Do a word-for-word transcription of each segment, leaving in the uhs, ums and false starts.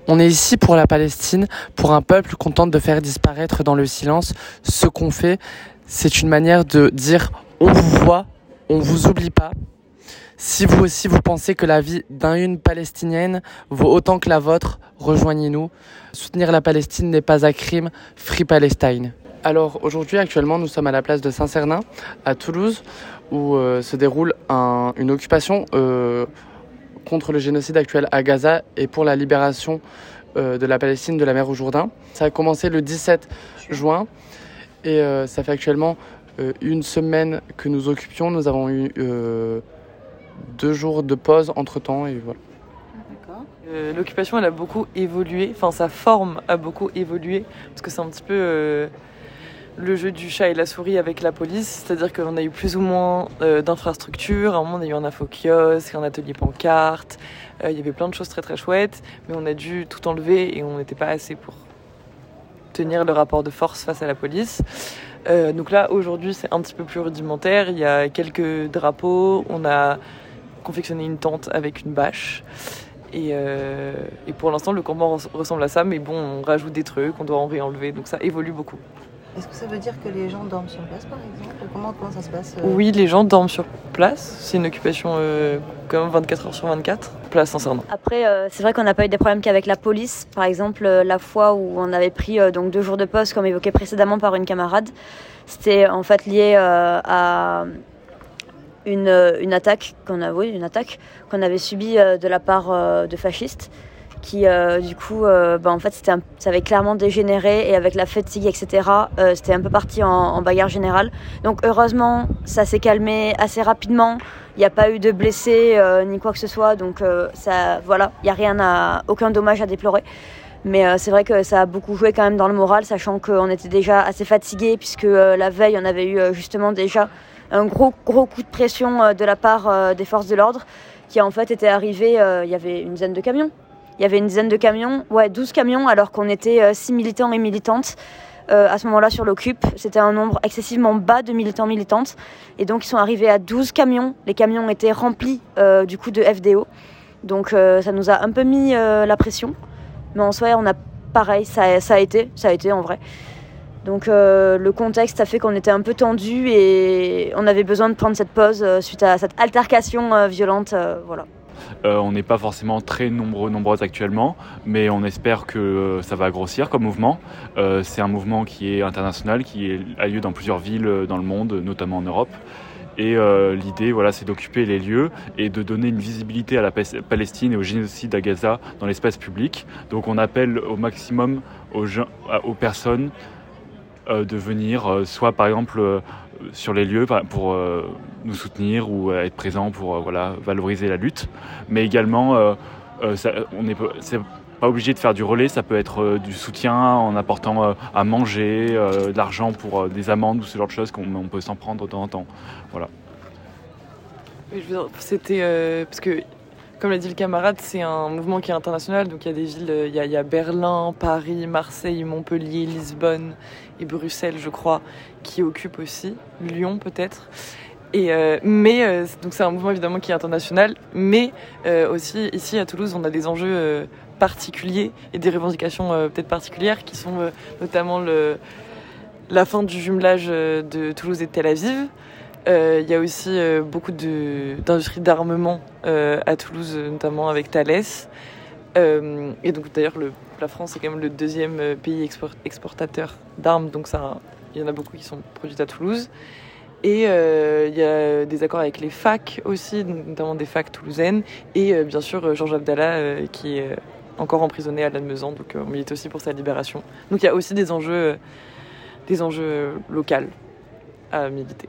On est ici pour la Palestine, pour un peuple qu'on tente de faire disparaître dans le silence. Ce qu'on fait, c'est une manière de dire « on vous voit, on vous oublie pas ». Si vous aussi vous pensez que la vie d'une Palestinienne vaut autant que la vôtre, rejoignez-nous. Soutenir la Palestine n'est pas un crime, Free Palestine. Alors aujourd'hui, actuellement, nous sommes à la place de Saint-Cernin, à Toulouse, où euh, se déroule un, une occupation euh, contre le génocide actuel à Gaza et pour la libération euh, de la Palestine de la mer au Jourdain. Ça a commencé le dix-sept juin et euh, ça fait actuellement euh, une semaine que nous occupions. Nous avons eu euh, deux jours de pause entre-temps et voilà. D'accord. Euh, l'occupation, elle a beaucoup évolué, enfin sa forme a beaucoup évolué, parce que c'est un petit peu euh, le jeu du chat et la souris avec la police, c'est-à-dire qu'on a eu plus ou moins euh, d'infrastructures. À un moment, on a eu un info-kiosque, un atelier pancarte, euh, il y avait plein de choses très très chouettes, mais on a dû tout enlever et on n'était pas assez pour tenir le rapport de force face à la police. Euh, donc là, aujourd'hui, c'est un petit peu plus rudimentaire, il y a quelques drapeaux, on a confectionner une tente avec une bâche et, euh, et pour l'instant le combat ressemble à ça, mais bon, on rajoute des trucs, on doit en réenlever, donc ça évolue beaucoup. Est-ce que ça veut dire que les gens dorment sur place par exemple? Comment, comment ça se passe euh... Oui, les gens dorment sur place, c'est une occupation euh, quand même vingt-quatre heures sur vingt-quatre, place Saint-Cernin. Après euh, c'est vrai qu'on n'a pas eu des problèmes qu'avec la police, par exemple euh, la fois où on avait pris euh, donc deux jours de pause comme évoqué précédemment par une camarade, c'était en fait lié euh, à Une, une attaque qu'on a, oui, une attaque qu'on avait subie euh, de la part euh, de fascistes qui euh, du coup euh, bah, en fait c'était un, ça avait clairement dégénéré et avec la fatigue etc euh, c'était un peu parti en, en bagarre générale, donc heureusement ça s'est calmé assez rapidement, il n'y a pas eu de blessés euh, ni quoi que ce soit, donc euh, ça, voilà, il n'y a rien à, aucun dommage à déplorer. Mais euh, c'est vrai que ça a beaucoup joué quand même dans le moral, sachant qu'on était déjà assez fatigués puisque euh, la veille on avait eu euh, justement déjà un gros gros coup de pression euh, de la part euh, des forces de l'ordre qui en fait était arrivé, euh, il y avait une dizaine de camions. Il y avait une dizaine de camions, ouais, douze camions alors qu'on était euh, six militants et militantes euh, à ce moment-là sur l'Occup. C'était un nombre excessivement bas de militants militantes et donc ils sont arrivés à douze camions. Les camions étaient remplis euh, du coup de F D O. Donc euh, ça nous a un peu mis euh, la pression. Mais en soi, on a pareil, ça, ça a été, ça a été en vrai. Donc euh, le contexte a fait qu'on était un peu tendu et on avait besoin de prendre cette pause euh, suite à cette altercation euh, violente, euh, voilà. Euh, on n'est pas forcément très nombreux, nombreuses actuellement, mais on espère que euh, ça va grossir comme mouvement. Euh, c'est un mouvement qui est international, qui est, a lieu dans plusieurs villes dans le monde, notamment en Europe. Et euh, l'idée, voilà, c'est d'occuper les lieux et de donner une visibilité à la Palestine et au génocide à Gaza dans l'espace public. Donc on appelle au maximum aux, gens, aux personnes euh, de venir, euh, soit par exemple euh, sur les lieux pour euh, nous soutenir ou euh, être présents pour euh, voilà, valoriser la lutte. Mais également, euh, euh, ça, on est, c'est pas obligé de faire du relais, ça peut être euh, du soutien en apportant euh, à manger, euh, de l'argent pour euh, des amendes ou ce genre de choses qu'on on peut s'en prendre de temps en temps. Voilà. Oui, je veux dire, c'était euh, parce que, comme l'a dit le camarade, c'est un mouvement qui est international, donc il y a des villes, il y a, il y a Berlin, Paris, Marseille, Montpellier, Lisbonne et Bruxelles, je crois, qui occupent aussi, Lyon peut-être. Et euh, mais euh, donc c'est un mouvement évidemment qui est international, mais euh, aussi ici à Toulouse, on a des enjeux euh, particuliers et des revendications euh, peut-être particulières qui sont euh, notamment le, la fin du jumelage euh, de Toulouse et de Tel Aviv. Il euh, y a aussi euh, beaucoup de, d'industries d'armement euh, à Toulouse, notamment avec Thales. Euh, et donc d'ailleurs, le, la France est quand même le deuxième pays export, exportateur d'armes, donc il y en a beaucoup qui sont produites à Toulouse. Et il euh, y a des accords avec les facs aussi, notamment des facs toulousaines. Et euh, bien sûr, Georges Abdallah, euh, qui est encore emprisonné à Lannemezan, donc euh, on milite aussi pour sa libération. Donc il y a aussi des enjeux, euh, des enjeux locaux à militer.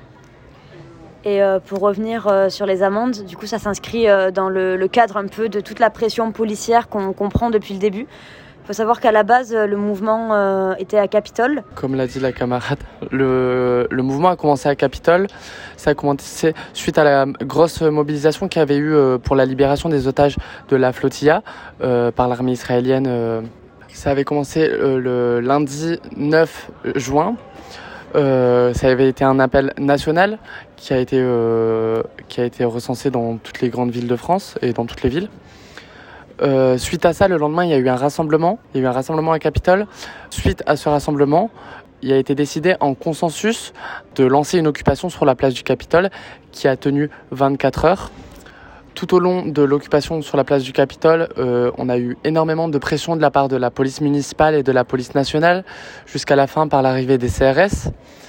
Et euh, pour revenir euh, sur les amendes, du coup ça s'inscrit euh, dans le, le cadre un peu de toute la pression policière qu'on, qu'on prend depuis le début. Il faut savoir qu'à la base, le mouvement euh, était à Capitole. Comme l'a dit la camarade, le, le mouvement a commencé à Capitole. Ça a commencé suite à la grosse mobilisation qu'il y avait eu euh, pour la libération des otages de la flotilla euh, par l'armée israélienne. Euh. Ça avait commencé euh, le lundi neuf juin. Euh, ça avait été un appel national qui a été, euh, qui a été recensé dans toutes les grandes villes de France et dans toutes les villes. Euh, suite à ça, le lendemain, il y a eu un rassemblement. Il y a eu un rassemblement à Capitole. Suite à ce rassemblement, il a été décidé en consensus de lancer une occupation sur la place du Capitole qui a tenu vingt-quatre heures. Tout au long de l'occupation sur la place du Capitole, euh, on a eu énormément de pression de la part de la police municipale et de la police nationale, jusqu'à la fin par l'arrivée des C R S.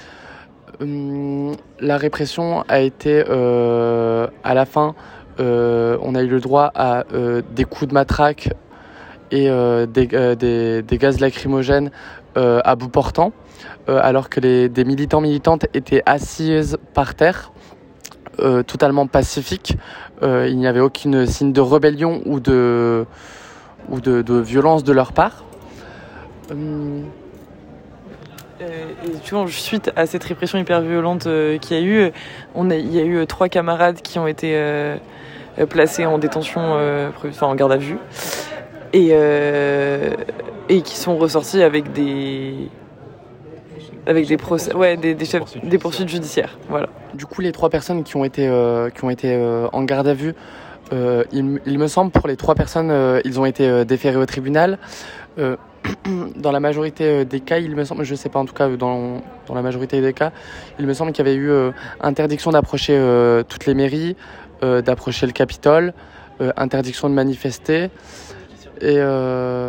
Hum, la répression a été, euh, à la fin, euh, on a eu le droit à euh, des coups de matraque et euh, des, euh, des, des gaz lacrymogènes euh, à bout portant, euh, alors que les, des militants militantes étaient assises par terre. Euh, totalement pacifique. Euh, il n'y avait aucun signe de rébellion ou de, ou de, de violence de leur part. Hum... Euh, et tu vois, suite à cette répression hyper violente euh, qu'il y a eu, on a, il y a eu euh, trois camarades qui ont été euh, placés en détention, euh, enfin en garde à vue, et, euh, et qui sont ressortis avec des... Avec des procès, ouais, des, des, chefs, des poursuites judiciaires, voilà. Du coup, les trois personnes qui ont été, euh, qui ont été euh, en garde à vue, euh, il, il me semble, pour les trois personnes, euh, ils ont été euh, déférés au tribunal. Euh, dans la majorité des cas, il me semble, je sais pas en tout cas, dans, dans la majorité des cas, il me semble qu'il y avait eu euh, interdiction d'approcher euh, toutes les mairies, euh, d'approcher le Capitole, euh, interdiction de manifester et, euh,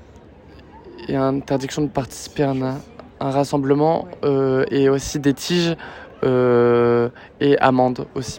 et interdiction de participer à un... un rassemblement euh, et aussi des tiges euh, et amendes aussi.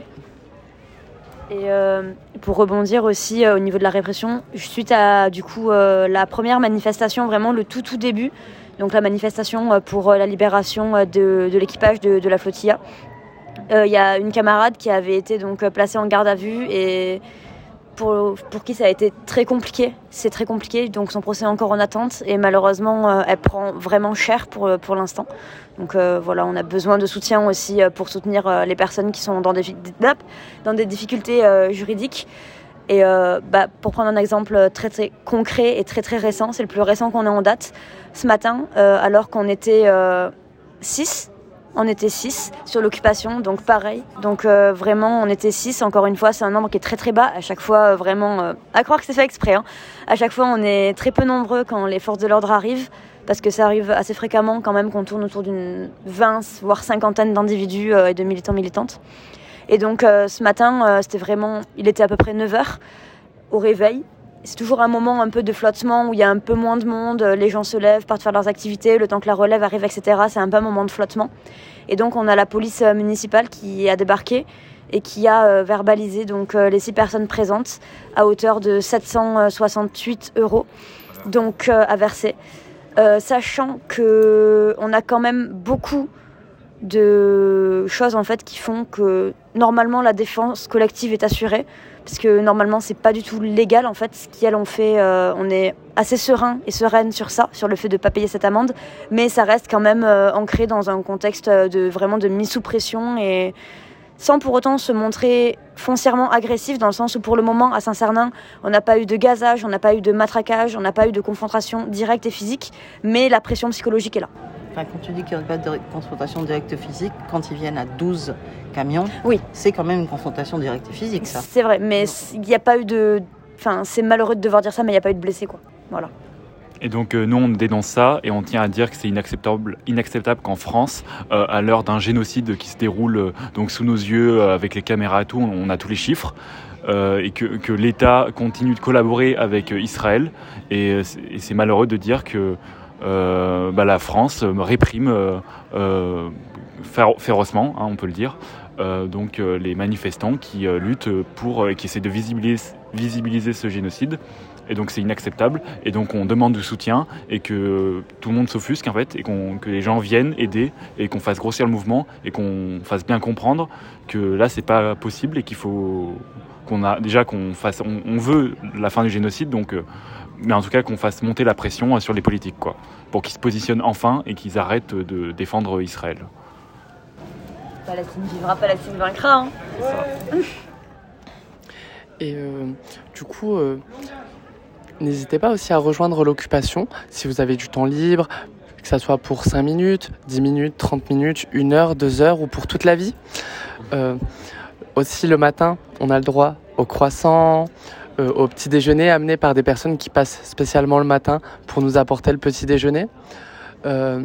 Et euh, pour rebondir aussi euh, au niveau de la répression, suite à du coup euh, la première manifestation, vraiment le tout tout début, donc la manifestation euh, pour euh, la libération euh, de, de l'équipage de, de la flotilla, il euh, y a une camarade qui avait été donc euh, placée en garde à vue et Pour, pour qui ça a été très compliqué, c'est très compliqué, donc son procès est encore en attente et malheureusement euh, elle prend vraiment cher pour, pour l'instant. Donc euh, voilà, on a besoin de soutien aussi euh, pour soutenir euh, les personnes qui sont dans des, dans des difficultés euh, juridiques. Et euh, bah, pour prendre un exemple très très concret et très très récent, c'est le plus récent qu'on a en date, ce matin, euh, alors qu'on était six, on était six sur l'occupation, donc pareil. Donc euh, vraiment, on était six. Encore une fois, c'est un nombre qui est très très bas. À chaque fois, euh, vraiment, euh, à croire que c'est fait exprès. Hein. À chaque fois, on est très peu nombreux quand les forces de l'ordre arrivent, parce que ça arrive assez fréquemment quand même qu'on tourne autour d'une vingt, voire cinquantaine d'individus euh, et de militants militantes. Et donc euh, ce matin, euh, c'était vraiment, il était à peu près neuf heures au réveil. C'est toujours un moment un peu de flottement où il y a un peu moins de monde, les gens se lèvent, partent faire leurs activités, le temps que la relève arrive, et cetera. C'est un peu un moment de flottement. Et donc on a la police municipale qui a débarqué et qui a verbalisé donc les six personnes présentes à hauteur de sept cent soixante-huit euros donc à verser, euh, sachant que on a quand même beaucoup de choses en fait qui font que normalement la défense collective est assurée. Parce que normalement, c'est pas du tout légal, en fait, ce qu'elles ont fait. Euh, on est assez serein et sereine sur ça, sur le fait de ne pas payer cette amende. Mais ça reste quand même euh, ancré dans un contexte de vraiment de mise sous pression et sans pour autant se montrer foncièrement agressif, dans le sens où pour le moment, à Saint-Cernin, on n'a pas eu de gazage, on n'a pas eu de matraquage, on n'a pas eu de confrontation directe et physique, mais la pression psychologique est là. Enfin, quand tu dis qu'il n'y a pas de confrontation directe physique, quand ils viennent à douze camions, oui. C'est quand même une confrontation directe et physique, ça. C'est vrai, mais il n'y a pas eu de... Enfin, c'est malheureux de devoir dire ça, mais il n'y a pas eu de blessés, quoi. Voilà. Et donc euh, nous on dénonce ça et on tient à dire que c'est inacceptable, inacceptable qu'en France, euh, à l'heure d'un génocide qui se déroule euh, donc sous nos yeux euh, avec les caméras et tout, on, on a tous les chiffres, euh, et que, que l'État continue de collaborer avec euh, Israël et, et c'est malheureux de dire que euh, bah, la France réprime euh, euh, féro- férocement, hein, on peut le dire, euh, donc euh, les manifestants qui euh, luttent pour, euh, qui essaient de visibiliser, visibiliser ce génocide. Et donc c'est inacceptable, et donc on demande du soutien et que tout le monde s'offusque en fait, et qu'on, que les gens viennent aider et qu'on fasse grossir le mouvement et qu'on fasse bien comprendre que là c'est pas possible et qu'il faut qu'on a déjà qu'on fasse, on, on veut la fin du génocide, donc euh, mais en tout cas qu'on fasse monter la pression sur les politiques quoi, pour qu'ils se positionnent enfin et qu'ils arrêtent de défendre Israël. Palestine vivra, Palestine vaincra. Hein. Ouais. Et euh, du coup. Euh... N'hésitez pas aussi à rejoindre l'occupation si vous avez du temps libre, que ça soit pour cinq minutes, dix minutes, trente minutes, une heure, deux heures ou pour toute la vie. Euh, aussi le matin, on a le droit au croissant, euh, au petit déjeuner amené par des personnes qui passent spécialement le matin pour nous apporter le petit déjeuner. Euh,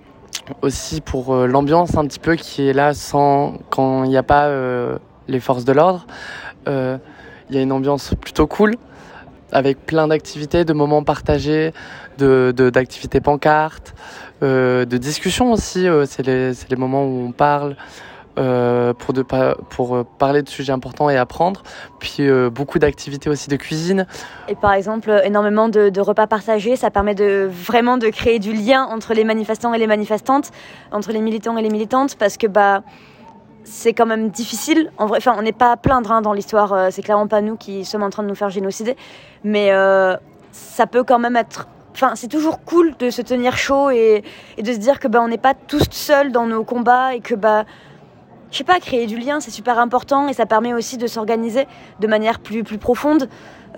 aussi pour euh, l'ambiance un petit peu qui est là sans quand il n'y a pas euh, les forces de l'ordre. Euh, il y a une ambiance plutôt cool avec plein d'activités, de moments partagés, de, de, d'activités pancartes, euh, de discussions aussi. Euh, c'est, les, c'est les moments où on parle euh, pour, de, pour parler de sujets importants et apprendre. Puis euh, beaucoup d'activités aussi de cuisine. Et par exemple, énormément de, de repas partagés, ça permet de vraiment de créer du lien entre les manifestants et les manifestantes, entre les militants et les militantes, parce que bah c'est quand même difficile. En vrai, enfin, on n'est pas à plaindre hein, dans l'histoire. Euh, c'est clairement pas nous qui sommes en train de nous faire génocider, mais euh, ça peut quand même être. Enfin, c'est toujours cool de se tenir chaud et, et de se dire que bah on n'est pas tous seuls dans nos combats et que bah je sais pas, créer du lien, c'est super important et ça permet aussi de s'organiser de manière plus, plus profonde.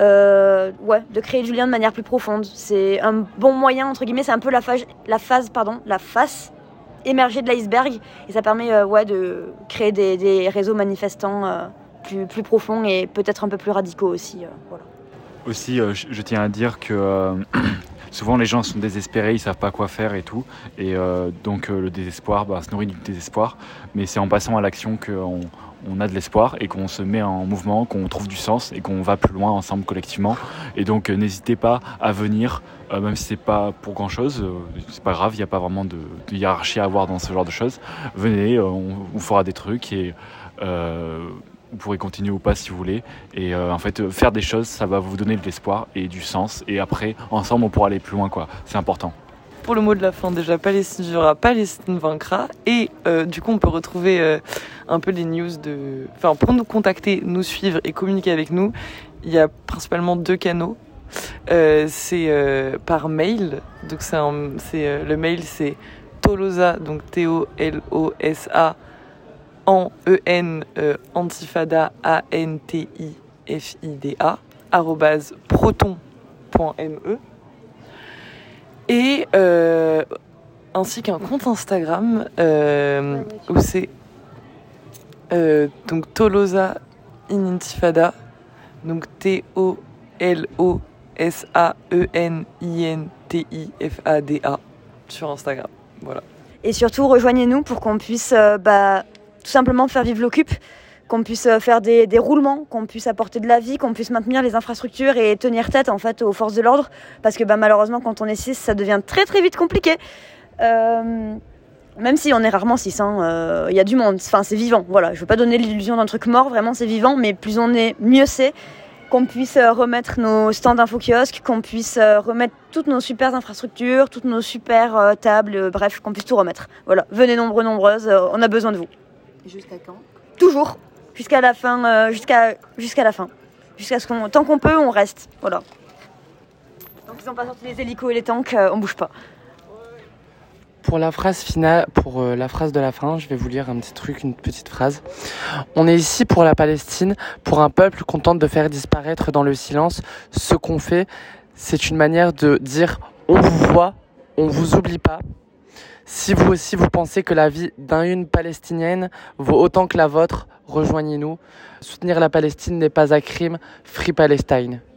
Euh, ouais, de créer du lien de manière plus profonde. C'est un bon moyen, entre guillemets, c'est un peu la phase, la phase, pardon, la face émergée de l'iceberg et ça permet euh, ouais, de créer des, des réseaux manifestants euh, plus, plus profonds et peut-être un peu plus radicaux aussi. Euh, voilà. Aussi, euh, je, je tiens à dire que euh, souvent les gens sont désespérés, ils savent pas quoi faire et tout, et euh, donc euh, le désespoir bah, se nourrit du désespoir, mais c'est en passant à l'action qu'on on a de l'espoir et qu'on se met en mouvement, qu'on trouve du sens et qu'on va plus loin ensemble collectivement. Et donc euh, n'hésitez pas à venir, euh, même si c'est pas pour grand chose, euh, c'est pas grave, il n'y a pas vraiment de, de hiérarchie à avoir dans ce genre de choses. Venez, euh, on vous fera des trucs et euh, vous pourrez continuer ou pas si vous voulez. Et euh, en fait, faire des choses, ça va vous donner de l'espoir et du sens. Et après, ensemble, on pourra aller plus loin, quoi. C'est important. Pour le mot de la fin, déjà, Palestine vivra, Palestine vaincra. Et euh, du coup, on peut retrouver euh, un peu les news de... Enfin, pour nous contacter, nous suivre et communiquer avec nous, il y a principalement deux canaux. Euh, c'est euh, par mail. Donc, c'est, un, c'est euh, le mail, c'est Tolosa, donc T O L O S A, en E N, euh, Antifada, A N T I F I D A, arrobase proton point M E. Et euh, ainsi qu'un compte Instagram euh, où c'est euh, donc Tolosa in Intifada, donc T O L O S A E N I N T I F A D A sur Instagram. Voilà. Et surtout, rejoignez-nous pour qu'on puisse euh, bah, tout simplement faire vivre l'Occup, qu'on puisse faire des, des roulements, qu'on puisse apporter de la vie, qu'on puisse maintenir les infrastructures et tenir tête en fait aux forces de l'ordre, parce que bah, malheureusement quand on est six, ça devient très très vite compliqué. Euh, même si on est rarement six, il hein, euh, y a du monde, enfin c'est vivant. Voilà, je veux pas donner l'illusion d'un truc mort, vraiment c'est vivant, mais plus on est, mieux c'est. Qu'on puisse remettre nos stands d'info-kiosques, qu'on puisse remettre toutes nos super infrastructures, toutes nos super euh, tables, euh, bref, qu'on puisse tout remettre. Voilà, venez nombreux, nombreuses, euh, on a besoin de vous. Jusqu'à quand ? Toujours. Jusqu'à la fin, euh, jusqu'à, jusqu'à la fin. Jusqu'à ce qu'on, tant qu'on peut, on reste. Voilà. Tant qu'ils n'ont pas sorti les hélicos et les tanks, euh, on bouge pas. Pour la phrase finale, pour euh, la phrase de la fin, je vais vous lire un petit truc, une petite phrase. On est ici pour la Palestine, pour un peuple qu'on tente de faire disparaître dans le silence. Ce qu'on fait, c'est une manière de dire on vous voit, on vous oublie pas. Si vous aussi vous pensez que la vie d'une Palestinienne vaut autant que la vôtre, rejoignez-nous. Soutenir la Palestine n'est pas un crime. Free Palestine.